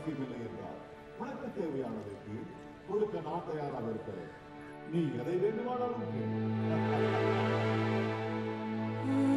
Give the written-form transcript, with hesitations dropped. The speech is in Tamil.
அவசியமில்லை என்றார். உனக்கு தேவையானதற்கு கொடுக்க நான் தயாராக இருக்கிறேன். நீ எதை வேண்டுமானாலும் கேள்.